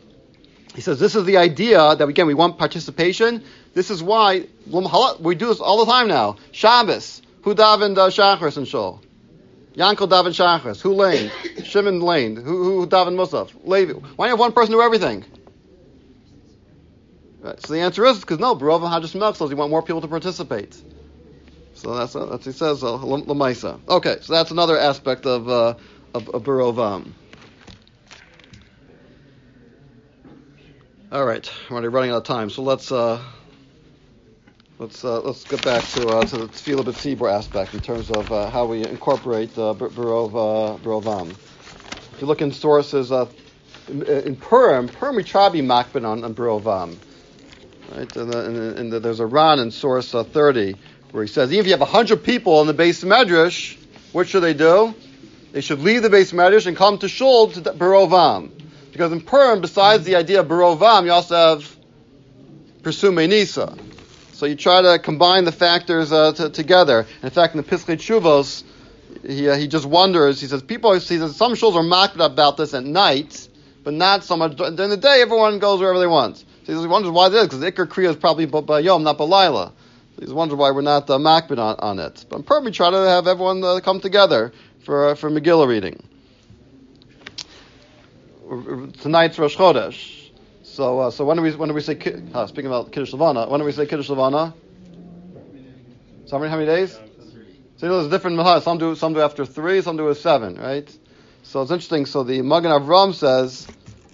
He says this is the idea that again we want participation. This is why we do this all the time now. Shabbos, who davened uh, Shachris and Shul? Yankel davened Shachris. Who laned? Shimon laned. Who, who davened Musaf? Levi. Why do you have one person do everything? Right. So the answer is because no, Barov Hadras Melech says you want more people to participate. So that's uh, that's he says uh, Lamaisa. Okay, so that's another aspect of uh, of, of Barovam. All right, we're already running out of time, so let's uh, let's uh, let's get back to uh, to the Tefillah B'Tzibur aspect in terms of uh, how we incorporate uh, Barov uh, Barovam. If you look in sources, uh, in, in Purim, Purim we try to be makbid on, on Barovam. Right, and, the, and, the, and the, there's a Ran in source uh, thirty where he says even if you have a hundred people in the Beis Medrash, what should they do? They should leave the Beis Medrash and come to Shul to Barovam. Because in Purim, besides the idea of Barovam, you also have Persume Nisa. So you try to combine the factors uh, t- together. In fact, in the Pischei Teshuvos, he uh, he just wonders. He says people. He says some shuls are mocked about this at night, but not so much during the day. Everyone goes wherever they want. So he, says, he wonders why that is, because the Iker Kriya is probably by Yom, not by Laila. So he wonders why we're not uh, makbid on, on it. But in Purim, we try to have everyone uh, come together for uh, for Megillah reading. Tonight's Rosh Chodesh. So, uh, so when do we when do we say uh, speaking about Kiddush Levana? When do we say Kiddush Levana? So how many, how many days? So you know, there's different mahas. Some do some do after three, some do at seven, right? So it's interesting. So the Magen Avram says,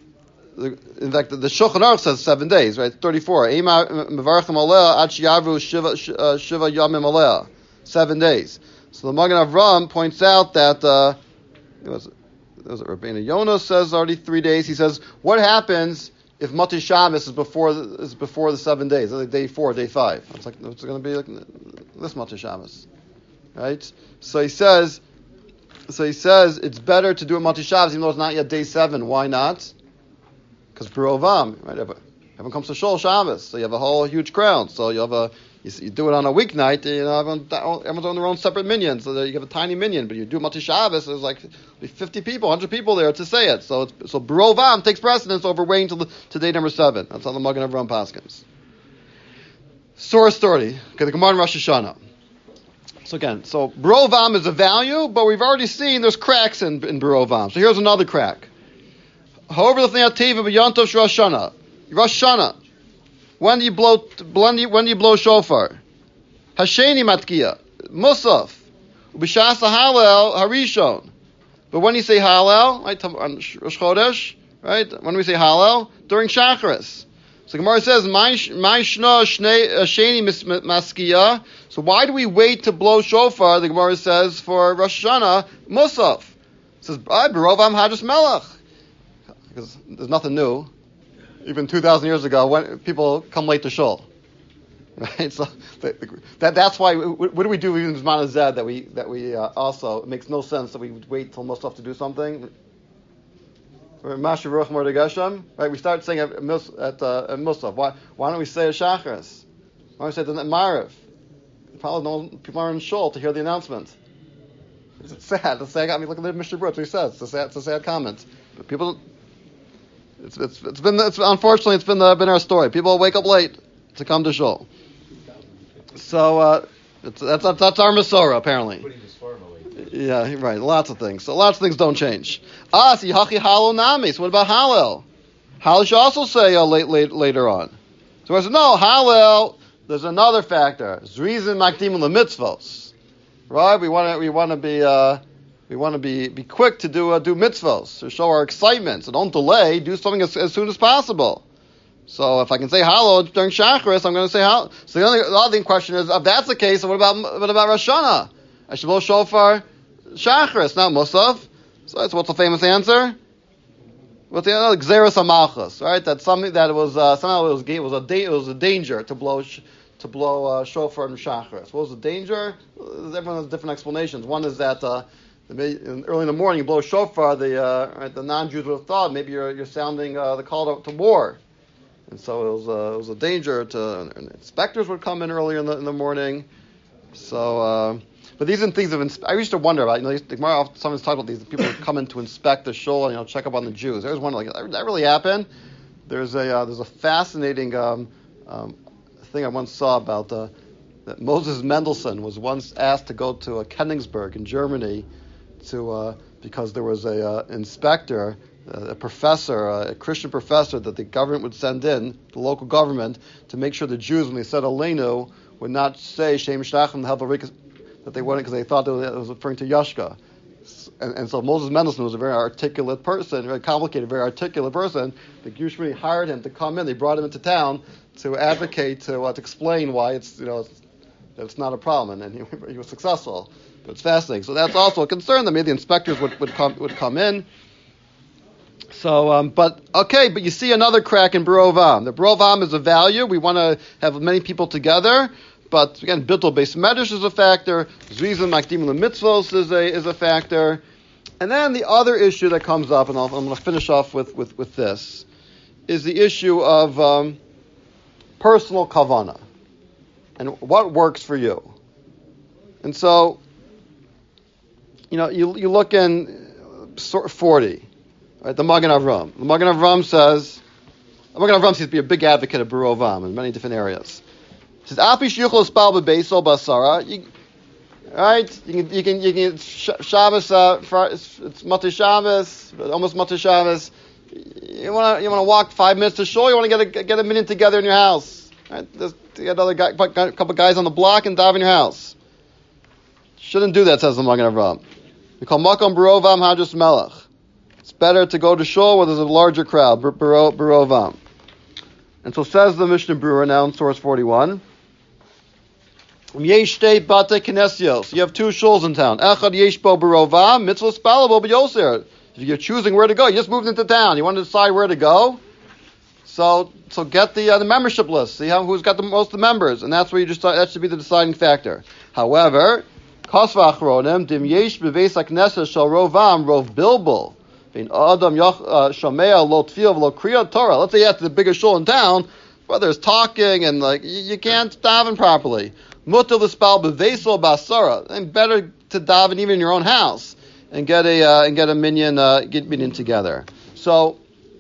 in fact, the, the Shulchan Aruch says seven days, right? Thirty-four. Eima mevarchim aleh ad sheyavru shiva shiva yamim aleh. Seven days. So the Magen Avram points out that uh, it was it was Rabbeinu Yonah says already three days. He says, what happens if Mati Shabbos is before the, is before the seven days, like day four, day five? It's like it's going to be like this Mati Shabbos, right? So he says, so he says it's better to do a Mati Shabbos even though it's not yet day seven. Why not? Because Purovam, right? Everyone comes to Shul Shabbos, so you have a whole huge crowd. So you have a you, you do it on a weeknight, you know, everyone, everyone's on their own separate minyan, so you have a tiny minyan. But you do Mati Shabbos, there's like fifty people, one hundred people there to say it. So it's, so Purovam takes precedence over waiting till the, to day number seven. That's how the Magen Avraham paskins. Source story. Okay, the Gemara in Rosh Hashanah. So again, so Purovam is a value, but we've already seen there's cracks in in Purovam. So here's another crack. However, the thing ativa b'yontos Rosh Hashanah. Rosh Hashanah. When do you blow? When do you, when do you blow shofar? Hasheni matkiya musaf b'shas halel harishon. But when you say halel, right on Rosh Chodesh, right? When we say halel during Shacharis. So Gemara says my my shna hasheni maskiya. So why do we wait to blow shofar? The Gemara says for Rosh Hashanah musaf. It says B'rovam Hadras Melech. Because there's nothing new. Even two thousand years ago, when people come late to shul, right? So that that's why. What do we do even in Zman Zed that we that we uh, also it makes no sense that we would wait till Musaf to do something. Mashiv Ruach Mordegasham, right? We start saying at at, uh, at Musaf. Why why don't we say a Shacharis? Why don't we say the Mariv? Probably no people are in shul to hear the announcement. It's sad. It's sad. I mean, look at the Mishnah Berurah. That's what he says. It's a sad, it's a sad comment. But people. It's, it's it's been it's unfortunately it's been the, been our story. People wake up late to come to shul. So uh, it's, that's, that's that's our Masorah apparently. Yeah, right. Lots of things. So lots of things don't change. Ah, see hachi halal nami. So what about Hallel? Hallel should also say uh, late late later on. So I said no Hallel. There's another factor. Zrizin makdim lemitzvos. Right? We want to we want to be. Uh, We want to be, be quick to do uh, do mitzvos, to show our excitement. So don't delay. Do something as, as soon as possible. So if I can say Hallel during Shacharis, I'm going to say Hallel. So the only the other question is, if that's the case, what about what about Rosh Hashanah? I should blow shofar Shacharis, not Musaf. So that's what's the famous answer? What's the other? Gzeras HaMalchus, right? That's something that was uh, somehow it was it was a da- it was a danger to blow sh- to blow uh, shofar in Shacharis. What was the danger? Everyone has different explanations. One is that. Uh, Early in the morning, you blow shofar. The uh, right, the non-Jews would have thought maybe you're you're sounding uh, the call to, to war, and so it was uh, it was a danger to. And inspectors would come in earlier in the in the morning. So, uh, but these are things of inspe- I used to wonder about. You know, the Gemara often sometimes talk about these people would come in to inspect the shul and you know check up on the Jews. I was wondering, like, did that really happen? There's a uh, there's a fascinating um, um, thing I once saw about uh, that Moses Mendelssohn was once asked to go to uh, Königsberg in Germany. To uh, because there was a uh, inspector, uh, a professor, uh, a Christian professor that the government would send in, the local government, to make sure the Jews, when they said Aleinu, would not say Shem Shtachim Havarikas, that they wouldn't because they thought it was referring to Yashka. And, and so Moses Mendelssohn was a very articulate person, very complicated, very articulate person. The Jewish community hired him to come in. They brought him into town to advocate, to, uh, to explain why it's you know it's, that it's not a problem, and, and he, he was successful. But it's fascinating. So that's also a concern that maybe the inspectors would, would come would come in. So, um, but okay, but you see another crack in Purovam. The Purovam is a value. We want to have many people together. But again, Bittul Beis Medrash is a factor. Zrizim Makdim LeMitzvos is a is a factor. And then the other issue that comes up, and I'll, I'm going to finish off with, with, with this, is the issue of um, personal kavanah. and what works for you. And so, you know, you you look in forty, right? The Magen Avram. The Magen Avram says, the Magen Avram seems to be a big advocate of Barovam in many different areas. He says, "Api shiyuchol spal bebeisol basara." Right? You can you can you can Shabbos. Uh, it's it's Matzah Shabbos, almost Matzah Shabbos. You want to you want to walk five minutes to shul. You want to get a get a minute together in your house. Right? Just get another guy, a couple guys on the block and dive in your house. Shouldn't do that, says the Magen Avram. We call Makom Barovam Hadras Melech. It's better to go to shul where there's a larger crowd. Barovam. And so says the Mishnah Brewer now in source forty-one. Yesh shtei bate kinesios. You have two shuls in town. Echad yesh bo barovam, mitzvah spalabo b'yoser. If you're choosing where to go, you just moved into town. You want to decide where to go. So, so get the uh, the membership list. See how who's got the most of the members, and that's where you just that should be the deciding factor. However, kasva achronim dim yesh beveis hakneses shel rovam rov bilbul. Vein adam shomea lo tefillah lo kriyat Torah. Let's say you have the biggest shul in town, where there's talking and like you, you can't daven properly. Mutal l'spal b'veisol basara, and better to daven even in your own house and get a uh, and get a minyan uh, get minyan together. So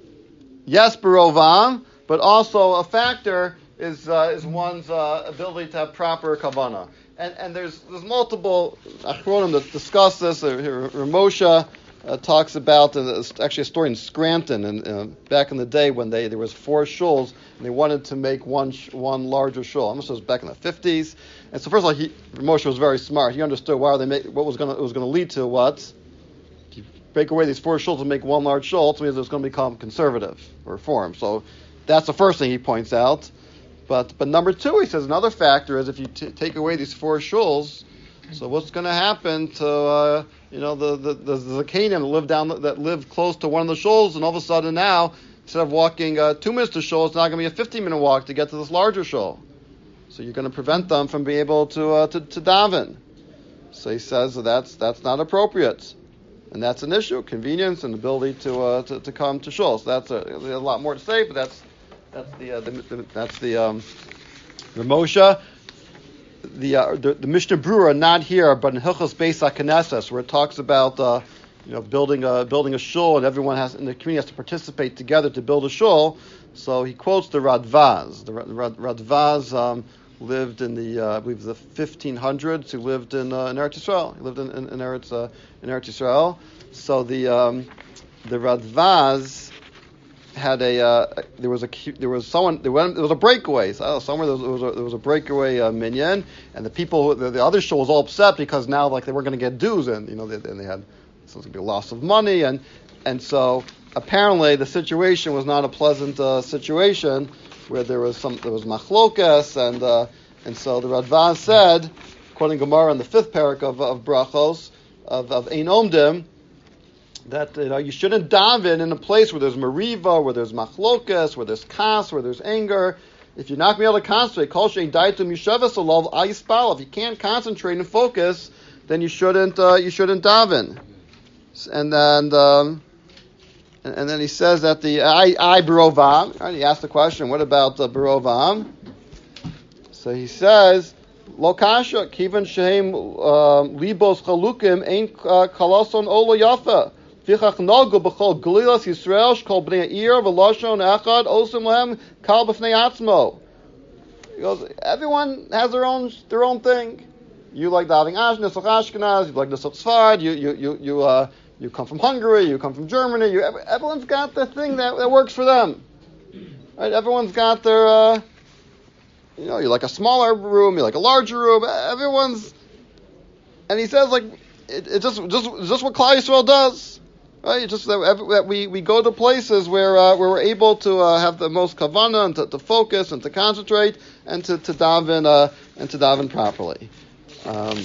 yes, barovam, but also a factor is uh, is one's uh, ability to have proper kavanah. And and there's there's multiple achronim that discuss this. Ramosha uh, talks about uh, actually a story in Scranton and uh, back in the day when they there was four shuls and they wanted to make one sh- one larger shul. Almost it was back in the fifties. And so first of all, he, Moshe was very smart. He understood why they make what was going it was going to lead to what. You break away these four shuls and make one large shul. Ultimately, it was going to become conservative or reform. So that's the first thing he points out. But but number two, he says another factor is if you t- take away these four shuls, so what's going to happen to uh, you know the the the, the Zakanim that live down that live close to one of the shuls, and all of a sudden now instead of walking uh, two minutes to shul, it's now going to be a fifteen minute walk to get to this larger shul. So you're going to prevent them from being able to uh, to, to daven. So he says that that's that's not appropriate, and that's an issue: convenience and ability to uh, to, to come to shul. So that's a, a lot more to say, but that's that's the, uh, the, the that's the um, the Moshe. The, uh, the the Mishnah Brewer are not here, but in Hilchos Beis HaKnesses, where it talks about uh, you know building a building a shul, and everyone has in the community has to participate together to build a shul. So he quotes the Radvaz. The Rad, Radvaz um, lived in the uh, I believe the fifteen hundreds. He lived in uh, in Eretz Yisrael. He lived in in, in Eretz uh, in Eretz Yisrael. So the um, the Radvaz had a uh, there was a there was someone there, went, there was a breakaway so, somewhere there was, there was a, there was a breakaway uh, minyan, and the people the, the other shul was all upset because now like they weren't going to get dues, and you know they, and they had so it was going to be a loss of money, and and so apparently the situation was not a pleasant uh, situation where there was some there was machlokas, and uh, and so the Radvaz said, quoting Gemara in the fifth parak of of Brachos of of Ein Omdim, that you know you shouldn't daven in a place where there's mariva, where there's machlokas, where there's kas, where there's anger. If you're not going to be able to concentrate, kol shein daitum yishavas alav ayispal. If you can't concentrate and focus, then you shouldn't uh, you shouldn't daven. And then um, and, and then he says that the I I barovam. Right, he asked the question, what about the barovam? So he says, lo kasha kivan shehem libos chalukim ein kalason olo yafa. Fichach nagu b'chol galilas Yisrael shkol bnei ir v'lashon echad osim lehem kal b'fnei atzmo. He goes, everyone has their own their own thing. You like davening Ashkenaz, Ashkenaz. You like Nisach Sfard. You you you you uh you come from Hungary. You come from Germany. You everyone's got their thing that, that works for them. Right? Everyone's got their uh, you know you like a smaller room. You like a larger room. Everyone's, and he says like it, it just just just what Klal Yisrael does. Right, just that, that we, we go to places where uh, where we're able to uh, have the most kavanah and to, to focus and to concentrate and to, to daven uh, and to daven properly. Um,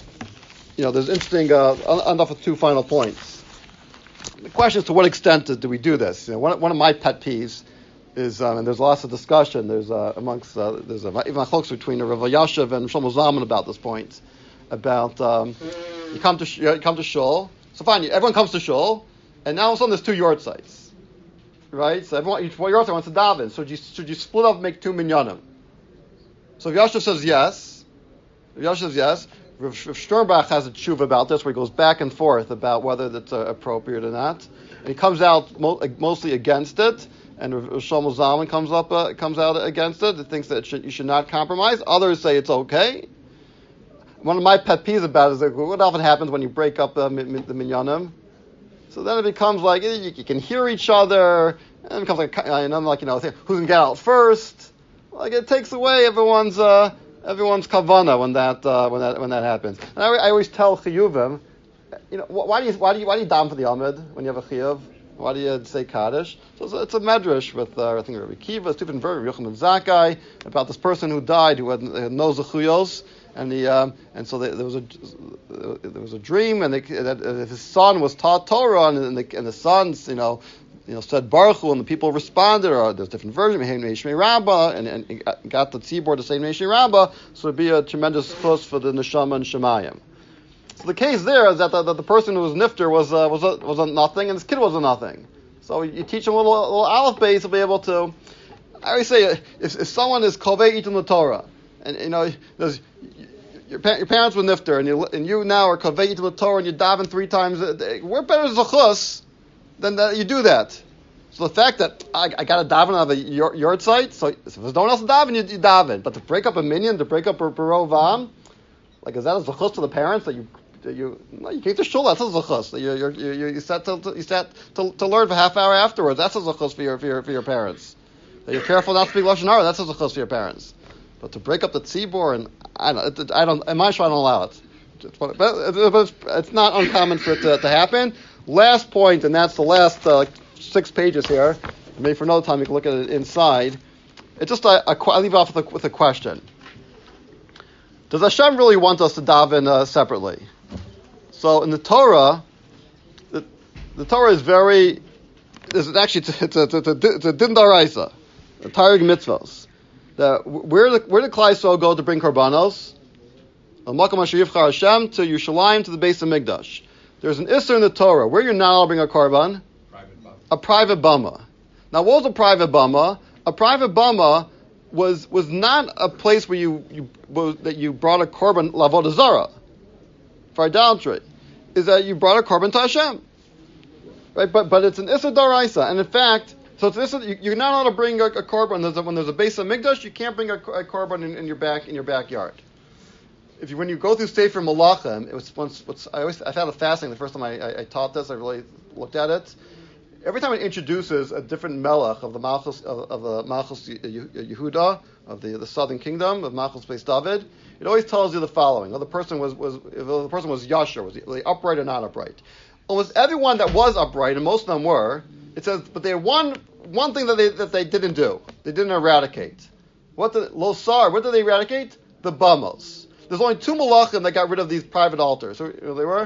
you know, there's interesting. Uh, enough of two final points. The question is to what extent do we do this? You know, one one of my pet peeves is, um, and there's lots of discussion. There's uh, amongst uh, there's a, even a chalks between Rav Yashav and Shlomo Zalman about this point. About um, you come to you come to shul. So fine, everyone comes to shul, and now all of a sudden there's two yard sites, right? So everyone, each yard site wants to daven. So should you, should you split up and make two minyanim? So if Yashiv says yes, if Yashiv says yes, Rav Sternbach has a tshuva about this where he goes back and forth about whether that's uh, appropriate or not. And he comes out mo- mostly against it, and Rav Shlomo Zalman comes up uh, comes out against it. He thinks that it should, you should not compromise. Others say it's okay. One of my pet peeves about it is like, what often happens when you break up uh, the minyanim. So then it becomes like you, you can hear each other, and it becomes like and I'm like you know who's gonna get out first. Like it takes away everyone's. Uh, Everyone's kavana when that uh, when that when that happens. And I, I always tell chiyuvim, you know, why do you why do you why do you daven for the amid when you have a chiyuv? Why do you say kaddish? So it's a, it's a medrash with uh, I think Rabbi Kiva, Stephen Ver, Yochanan Zakkai about this person who died who had, had no zechuyos, and the um, and so they, there was a there was a dream, and they, that uh, his son was taught Torah, and the, and the sons, you know. You know, said Baruch Hu, and the people responded, or there's different versions, Meishmei Rabbah, and, and got the tzibor to say Meishmei Rabbah, so it'd be a tremendous chus for the neshama and shemayim. So the case there is that the, that the person who was nifter was uh, was a, was a nothing, and this kid was a nothing. So you teach him a little, a little aleph base, he'll be able to. I always say, if, if someone is kovei itim the Torah, and you know, your, your parents were nifter, and you and you now are kovei itim the Torah, and you daven three times a day, we're better as a chus. Then that you do that. So the fact that I, I got to daven on the yard site, so if there's no one else to daven, you, you daven. But to break up a minyan, to break up a parovam, like is that a zechus to the parents that you that you no, you came to shul? That's a zechus. You you you you sat to you sat to, to learn for a half hour afterwards. That's a zechus for your for your for your parents. That you're careful not to speak lashon hara. That's a zechus for your parents. But to break up the tzibor and I don't it, I don't in my shul I don't allow it. But, but it's, it's not uncommon for it to, to happen. Last point, and that's the last uh, six pages here. Maybe for another time you can look at it inside. It's just a, a I leave off with a, with a question. Does Hashem really want us to daven uh, separately? So in the Torah, the, the Torah is very. It's actually it's a, it's a, it's a, it's a din daraisa, a Taryag mitzvos. That where the where did Klal Yisrael go to bring korbanos? Al Makom Asher Yivchar Hashem to Yerushalayim to the Beis Hamikdash. There's an issur in the Torah. Where you're not allowed to bring a korban? Private bama. A private bama. Now, what was a private bama? A private bama was was not a place where you, you was, that you brought a korban lavodah zara for idolatry. Is that you brought a korban to Hashem, right? But but it's an issur daraisa, and in fact, so it's issur, you, you're not allowed to bring a, a korban. There's a, when there's a Beis Hamikdash, you can't bring a, a korban in, in your back in your backyard. If you, when you go through Sefer Malachim, it was once. What's, I always I found it fascinating. The first time I, I, I taught this, I really looked at it. Every time it introduces a different melech of the Malchus of, of the Malchus Yehuda of the, the southern kingdom of Malchus Beis David, it always tells you the following: well, the person was was if the person was yasher, was he upright or not upright? Almost everyone that was upright, and most of them were, it says, but they had one one thing that they that they didn't do. They didn't eradicate. What the Losar? What did they eradicate? The bamos. There's only two malachim that got rid of these private altars. Who they were?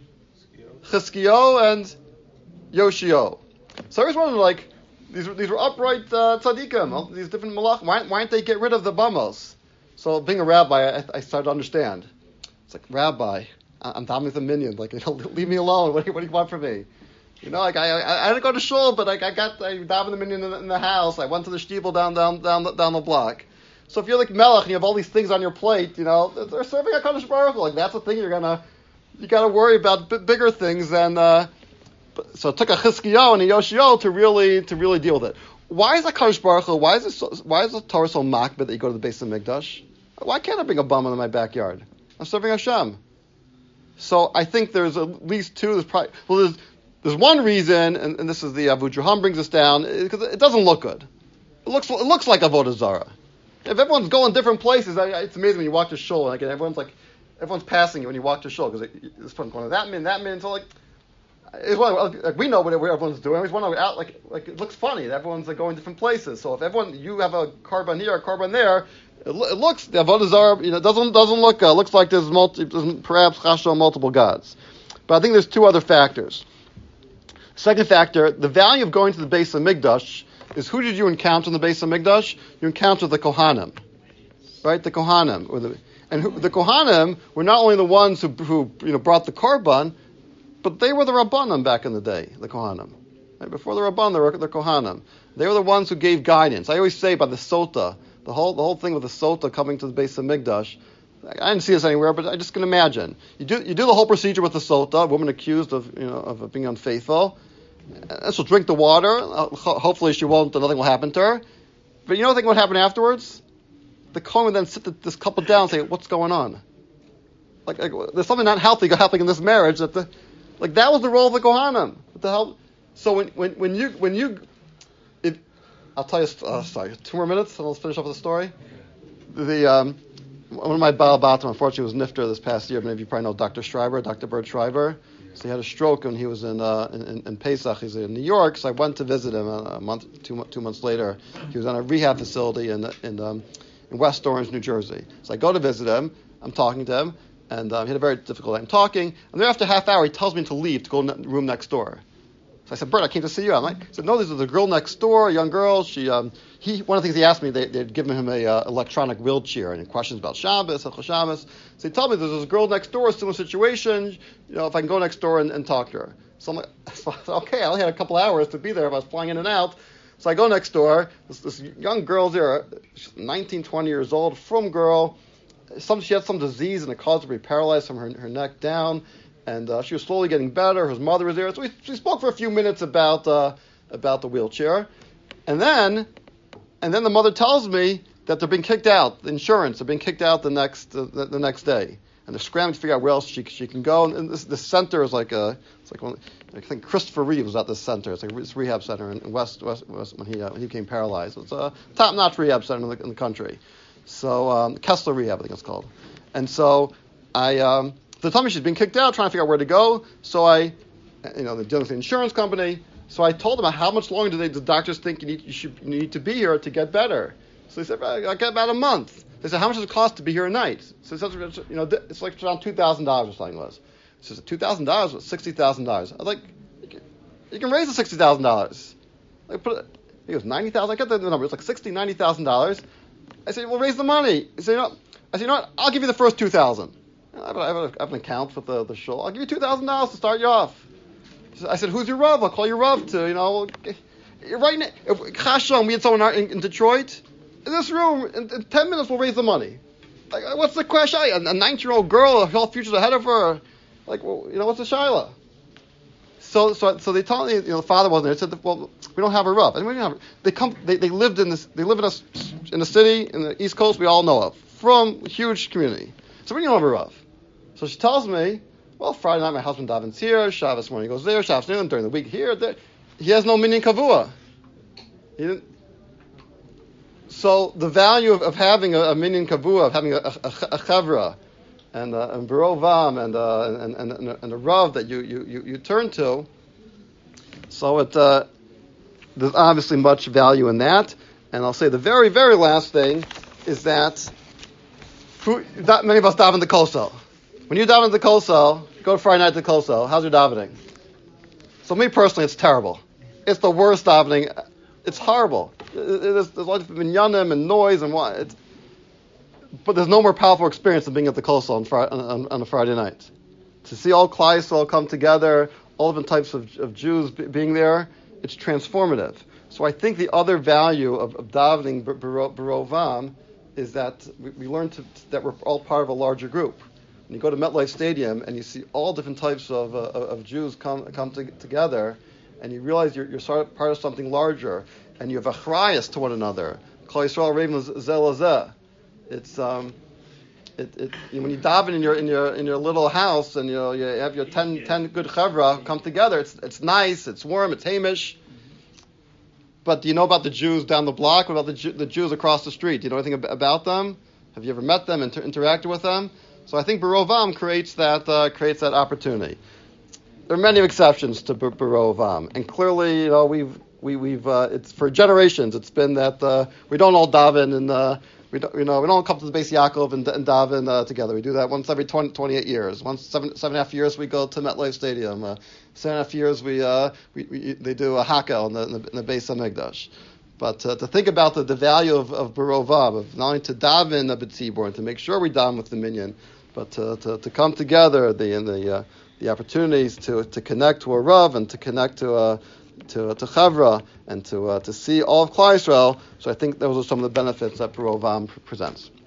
Chizkiyo and Yoshio. So I was wondering, like, these were, these were upright uh, tzaddikim, these different malachim. Why, why didn't they get rid of the bamos? So being a rabbi, I, I started to understand. It's like, Rabbi, I'm davening with a minion. Like, you know, leave me alone. What do, you, what do you want from me? You know, like I, I, I didn't go to shul, but like I got I davened the minion in the, in the house. I went to the shtibel down down down the, down the block. So if you're like Melech and you have all these things on your plate, you know, they're serving a Kadosh Baruch Hu. Like that's the thing you're gonna, you gotta worry about b- bigger things than. Uh, so it took a Chizkiyo and a Yoshio to really to really deal with it. Why is a Kadosh Baruch Hu? Why is it so, why is the Torah so makbid that you go to the Beis Hamikdash? Why can't I bring a bum in my backyard? I'm serving Hashem. So I think there's at least two. There's probably well, there's there's one reason, and, and this is the Abu Druham brings us down because it doesn't look good. It looks it looks like avodah zarah. If everyone's going different places, I, it's amazing when you walk to shul. Like everyone's like, everyone's passing you when you walk to shul because it's from going to that min, that min. So like, it's one, like we know what everyone's doing. It's one out like like it looks funny. Everyone's like going different places. So if everyone you have a korban here, a korban there, it, it looks the avodah zarah. You know, doesn't doesn't look. Uh, looks like there's multi, there's perhaps chashav multiple gods. But I think there's two other factors. Second factor, the value of going to the Beis Hamikdash is who did you encounter in the Beis Hamikdash? You encountered the Kohanim, right? The Kohanim, or the, and who, the Kohanim were not only the ones who, who you know brought the korban, but they were the Rabbanim back in the day. The Kohanim, right? Before the Rabban, they were the Kohanim. They were the ones who gave guidance. I always say by the Sota, The whole the whole thing with the Sota coming to the base of Migdash. I didn't see this anywhere, but I just can imagine. You do you do the whole procedure with the Sota, woman accused of you know of being unfaithful, and she'll drink the water. Uh, hopefully she won't, and nothing will happen to her. But you know what would happen afterwards? The Kohen would then sit the, this couple down and say, "What's going on? Like, like there's something not healthy happening in this marriage." That the like that was the role of the Kohanim. What the hell? So when when when you when you if I'll tell you uh, sorry two more minutes and I'll finish up with the story. The um, one of my Baal Batim, unfortunately, was nifter this past year. Many of you probably know Doctor Schreiber, Doctor Bert Schreiber. So he had a stroke when he was in, uh, in, in Pesach. He's in New York, so I went to visit him a month, two, two months later. He was on a rehab facility in in, um, in West Orange, New Jersey. So I go to visit him. I'm talking to him, and um, he had a very difficult time talking. And then after a half hour, he tells me to leave to go in the room next door. So I said, Bert, I came to see you. I'm like, he said, no, this is the girl next door, a young girl. She, um, he, one of the things he asked me, they, they'd given him a uh, electronic wheelchair and questions about Shabbos, Hilchos Shabbos. So he told me there's this girl next door, similar situation. You know, if I can go next door and, and talk to her. So I'm like, so okay, I only had a couple hours to be there. If I was flying in and out. So I go next door. This, this young girl's there, she's nineteen, twenty years old, frum girl. Some, she had some disease and it caused her to be paralyzed from her, her neck down. And uh, she was slowly getting better. Her mother was there. So we, we spoke for a few minutes about uh, about the wheelchair. And then and then the mother tells me that they're being kicked out. The insurance, they're being kicked out the next uh, the, the next day. And they're scrambling to figure out where else she she can go. And this, this center is like a, it's like one, I think Christopher Reeve was at this center. It's like this rehab center in West, West, West when he uh, when he became paralyzed. It's a top-notch rehab center in the, in the country. So um, Kessler Rehab, I think it's called. And so I... Um, The time she's been kicked out, trying to figure out where to go. So I, you know, they're dealing with the insurance company. So I told them, how much longer do they, the doctors think you need, you should you need to be here to get better? So they said, I got about a month. They said, how much does it cost to be here a night? So they said, you know, it's like around two thousand dollars or something was. She said, two thousand dollars was sixty thousand dollars. I was like, you can, you can raise the sixty thousand dollars. Like, put it, he goes, ninety thousand dollars. I got the number. It's like sixty thousand dollars, ninety thousand dollars. I said, well, raise the money. He said, you know, I said, you know what, I'll give you the first two thousand dollars. I have, a, I, have a, I have an account with the, the shul. I'll give you two thousand dollars to start you off. I said, who's your Rav? I'll call your Rav to, you know, right now. If Chashon, we had someone in, in Detroit, in this room, in, in ten minutes we'll raise the money. Like, what's the question? A nineteen-year-old girl, her whole future's ahead of her. Like, well, you know, what's the Shaila? So, so, so they told me, you know, the father wasn't there. They said, well, we don't have a Rav. And we don't have, they come, they, they lived in this, they live in a, in a city in the East Coast we all know of, from a huge community. So we don't have a Rav. So she tells me, well, Friday night my husband davens here, Shabbos morning he goes there, Shabbos noon during the week here, there. He has no minyan kavua. He didn't. So the value of, of having a, a minyan kavua, of having a, a, a chevra, and uh, and barovam, and, uh, and and and and a rav that you you, you, you turn to. So it uh, there's obviously much value in that. And I'll say the very very last thing is that who that many of us daven the kosel. When you daven the kosel, go to Friday night to the kosel. How's your davening? So me personally, it's terrible. It's the worst davening. It's horrible. It, it, there's, there's a lot of minyanim and noise and what. It's, but there's no more powerful experience than being at the kosel on, Friday, on, on a Friday night. To see all Klal Yisrael come together, all different types of, of Jews b- being there, it's transformative. So I think the other value of, of davening Barovam is that we, we learn to, that we're all part of a larger group. When you go to MetLife Stadium and you see all different types of, uh, of Jews come come to, together, and you realize you're, you're sort of part of something larger, and you have achrayus to one another. Klal Yisrael Raven Zelazeh. It's um, it, it you know, when you daven in your in your in your little house and you know you have your ten, ten good chevra come together. It's it's nice. It's warm. It's hamish. But do you know about the Jews down the block? What about the Jew, the Jews across the street? Do you know anything ab- about them? Have you ever met them, inter- interacted with them? So I think Barovam creates that uh, creates that opportunity. There are many exceptions to Bar- Barovam, and clearly, you know, we've we, we've uh, it's for generations. It's been that uh, we don't all daven and uh, we don't you know we don't come to the Beis Yaakov and, and daven uh, together. We do that once every twenty, twenty-eight years. Once seven seven and a half years we go to MetLife Stadium. Uh, seven and a half years we uh, we, we they do a Hakel in the in the, in the Beis Hamikdash. But uh, to think about the, the value of, of Barovav, of not only to daven a b'tzibur and to make sure we daven with the minyan, but to, to, to come together, the in the uh, the opportunities to to connect to a rav and to connect to a to to Chavra, and to uh, to see all of Klal Yisrael. So I think those are some of the benefits that Parovam presents.